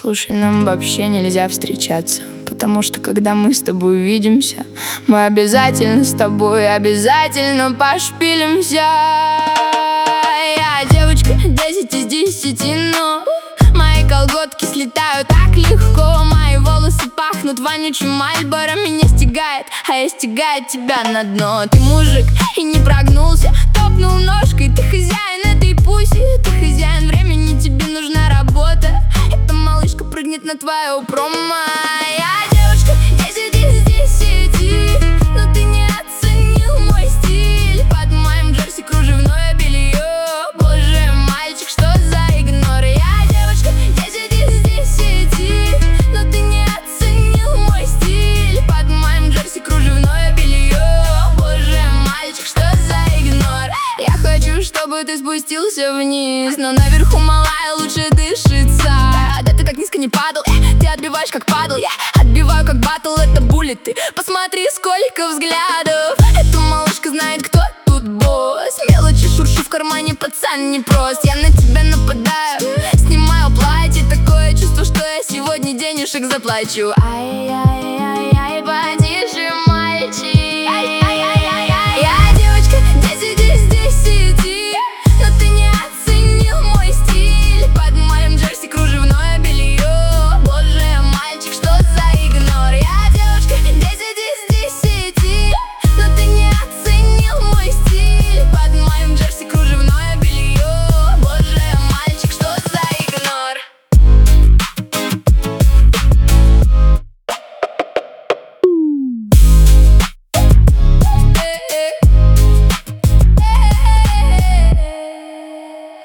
Слушай, нам вообще нельзя встречаться, потому что когда мы с тобой увидимся, мы обязательно с тобой обязательно пошпилимся. Я девочка 10 из 10, но мои колготки слетают так легко. Мои волосы пахнут вонючим Мальборо. Меня стигает, а я стигаю тебя на дно. Ты мужик и не прогнулся, топнул ножкой. Ты хозяин этой пуси, ты хозяин времени, тебе нужна работа. Эта малышка прыгнет на твое промо. Я девочка 10 из 10, но ты не оценил мой стиль. Под моим джерси кружевное белье. Боже, мальчик, что за игнор? Я девочка 10 из 10, но ты не оценил мой стиль. Под моим джерси кружевное белье. Боже, мальчик, что за игнор? Я хочу, чтобы ты спустился вниз, но наверху, малая, лучше дышится. Да ты так низко не падал, ты отбиваешь как падал. Я отбиваю как батл, это буллеты. Посмотри, сколько взглядов. Эта малышка знает, кто тут босс. Мелочи шуршу в кармане, пацан непрост. Я на тебя нападаю, снимаю платье. Такое чувство, что я сегодня денежек заплачу. Ай-яй-яй.